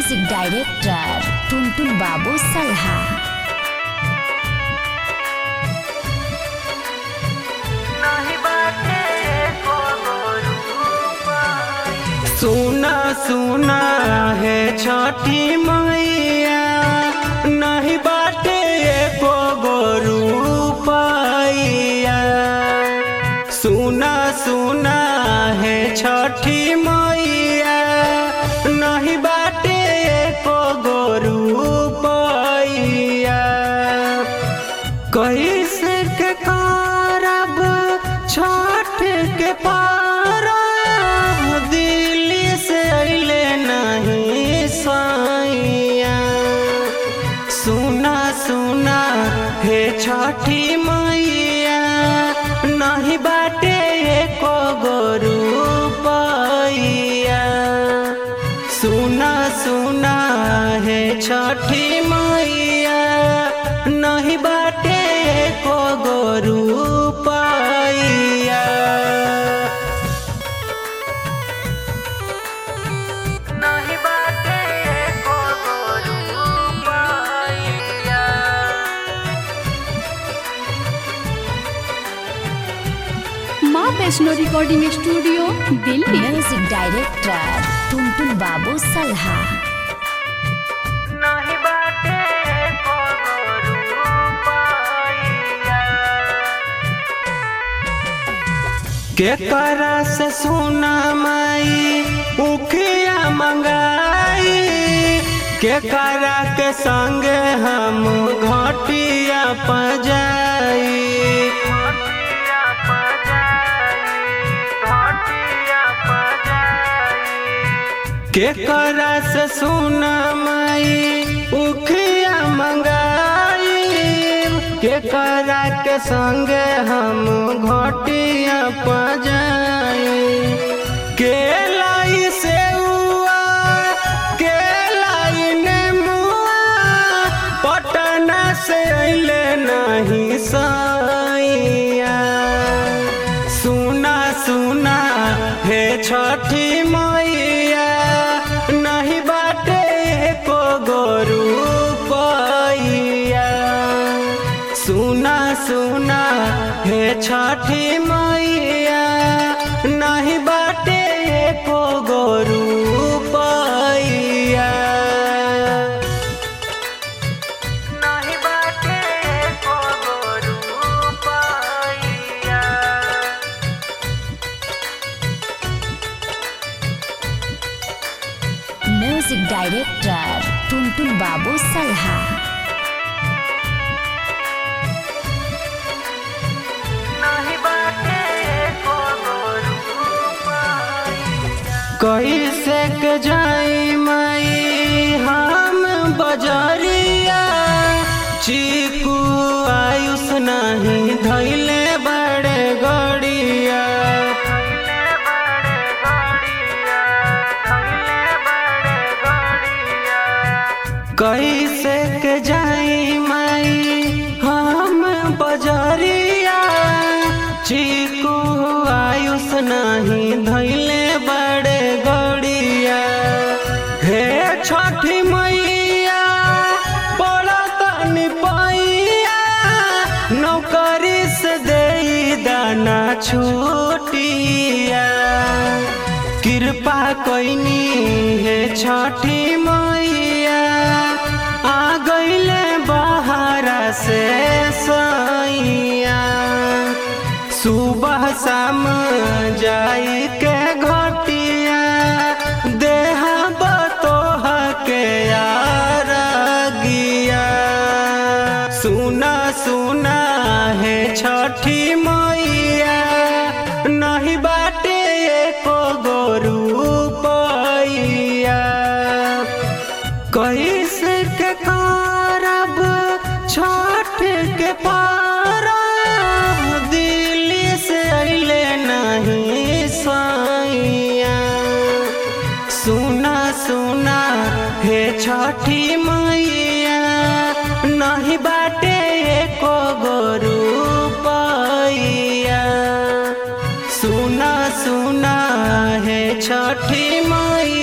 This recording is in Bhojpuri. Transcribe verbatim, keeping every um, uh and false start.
Music director Tuntun Babu सल्हा। सुना सुना है छठी मैया नहीं बाटे एको गोरू पाइया। सुना सुना है छठी मैया नहीं बाटे एको गोरू पाइया। कैसे के करब छठ के पारा दिल्ली से अइले नहीं साइया। सुना सुना हे छठी मैया नहीं बाटे एको गोरू पाइया। सुना सुना हे छठी मैया नहीं बाटे एको गोरू पाइया। नहीं बाटे एको गोरू पाइया। Maa Vaishno recording studio Delhi. Music director Tuntun Babu Salha. नहीं बाटे एको गोरू पाइया। के करा से सुना माई उखिया मंगाई। के करा के संग हम घटिया पजाई। के करा से सुना माई उखिया मंगाई। के करा के संग हम घटिया पजाई। के लाई से हुआ के लाई नेमुआ पटना से अइले नहीं साइया। सुना सुना हे छठी मैया नहीं बाटे एको गोरू पाइया। सुना सुना हे छठी मैया नहीं बाटे एको गोरू पाइया। नहीं बाटे एको गोरू पाइया। Music director Tuntun Babu सल्हा। कैसे के जाई माई हम बजरिया। चीकू आयुष नहीं धैले बड़े गड़िया। कैसे के जाई माई हम बजरिया। चीकू आयुष नहीं धैले बड़े गड़िया। हे छठी मैया पड़त निपैया नौकरी से दे दाना छुटिया। कृपा कैनी हे छठी मैया आ गइले बहारा से सैया। सुबह शाम जाई के घटिया देहा बतोह के यार गिया। सुना सुना है छठी मैया नहीं बाटे एको गोरू पाइया। कैसे के करब छठ के पारा दिल्ली से अइले नहीं साइया। सुना सुना हे छठी मैया नहीं बाटे एको गोरू पाइया। सुना सुना है छठी मैया।